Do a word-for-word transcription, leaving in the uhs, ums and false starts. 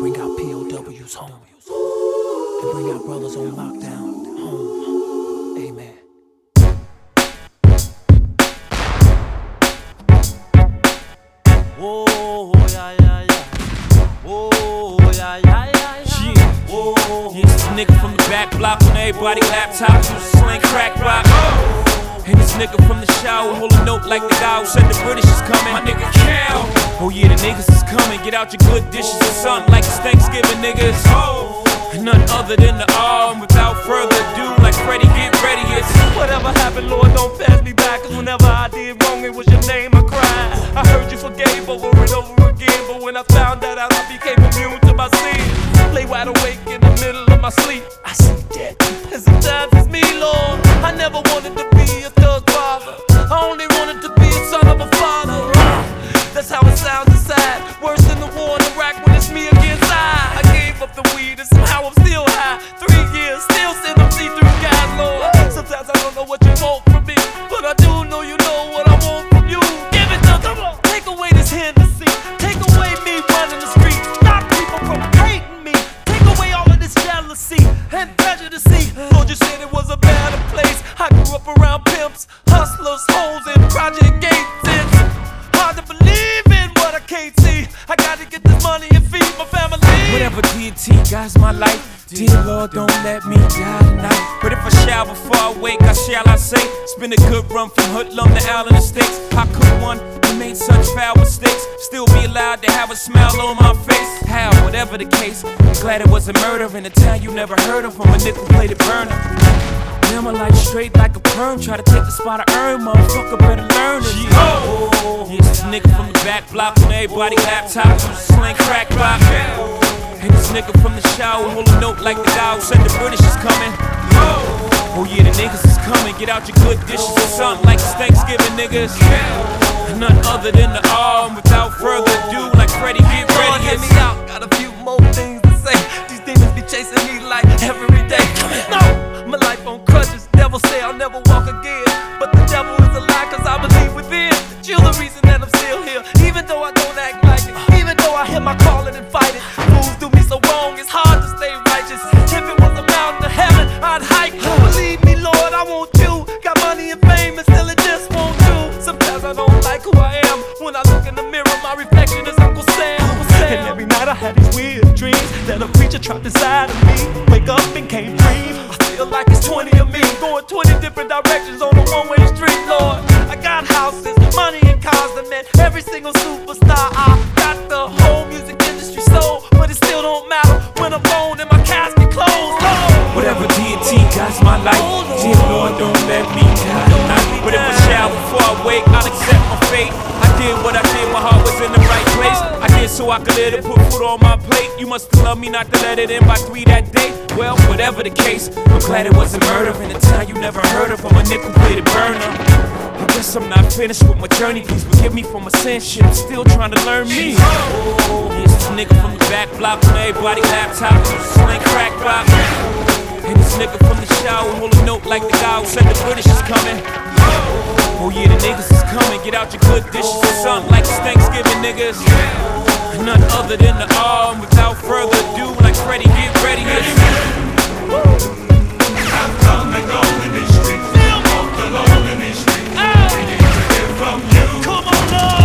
Bring our P O Ws home. And bring our brothers on lockdown home. Amen. Whoa, yeah, yeah, yeah. Whoa, yeah, yeah, yeah, yeah. Yeah. Whoa. Yeah, this nigga from the back block on everybody laptop used to sling crack rock. And this nigga from the shower hold a note like the guy who said the British is coming. My nigga Cal. Oh yeah, the niggas is coming. Get out your good dishes or something like it's Thanksgiving, niggas. Oh. And none other than the arm. Without further ado, like Freddie, get ready. It's whatever happened, Lord, don't pass me back. Cause whenever I did wrong, it was your name I cried. I heard you forgave over and over again. But when I found that out, I became immune to my sin. Lay wide awake in the middle of my sleep. I see dead. And sometimes it's me, Lord. I never wanted to be a thug father. I only wanted to be a son of a father. That's how it sounds inside. Worse than the war in Iraq when it's me against I. I gave up the weed and somehow I'm still high. Three years, still send them see-through guys, Lord. Sometimes I don't know what you want from me, but I do know you know what I want from you. Give it to them. Take away this Hennessy. Take away me running the streets. Stop people from hating me. Take away all of this jealousy and prejudice. Lord, you said it was a better place. I grew up around pimps, hustlers, hoes, and project gates. It's hard to believe in what I can't see. I gotta get this money and feed my family. whatever deity guides my life. Dear Lord, don't let me die tonight. But if I shall before I wake, how shall I say? It's been a good run from Hoodlum to Allen Estates. How could one who made such foul mistakes still be allowed to have a smile on my face? How, whatever the case, I'm glad it was a murder in a town you never heard of from a nickel-plated burner. Now my life straight like a perm. Try to take the spot I earn, motherfucker better learn it. Oh, yeah, this nigga from the back block on everybody laptop used to sling crack rock. And this nigga from the shower hold a note like the guy who said the British is coming. Oh yeah, the niggas is coming. Get out your good dishes or something like it's Thanksgiving, niggas. And none other than the arm. Without further ado, like Freddie, get ready. Lord, hear me out. Got a few more things to say. These demons be chasing me like every day. No, my life on crutches. Devil say I'll never walk again, but the devil is a lie, cause I believe within that you're the reason that I'm still here. Even though I don't act like it, even though I hear my calling and fight it. Fools do me so wrong, it's hard to stay righteous. If it was a mountain to heaven, I'd hike. Believe me, Lord, I want you. Got money and fame and still it just won't do. Sometimes I don't like who I am. When I look in the mirror, my reflection is Uncle Sam. Uncle Sam. And every night I had these weird dreams that a preacher trapped inside of me. Wake up and can't breathe. I feel like it's twenty of me going twenty different directions on a one-way street, Lord. I got houses, money and cars that met every single superstar. I got the whole music industry sold, but it still don't matter when I'm alone and my casket closed, Lord. Whatever deity guides my life, dear Lord, don't let me die tonight. But if I shall before I wake, I'll accept my fate. I did what I did, my heart was in the right place. I did so I could let it put food on my plate. You must have loved me not to let it in by three that day. Well, whatever the case, I'm glad it wasn't murder in a town you never heard of. I'm a nickel-plated burner. I guess I'm not finished with my journey. Please forgive me for my sin shit. I'm still trying to learn me. Oh, yeah, this nigga from the back block on everybody laptop used to sling crack rock. And this nigga from the shower hold a note like the guy who said the British is coming. Oh yeah, the niggas is coming. Get out your good dishes or something like it's Thanksgiving, niggas. And none other than the arm. Without further ado, like Freddie, get ready. I've come and gone in these streets, walked alone in these streets, waiting to hear from you. Come on, Lord.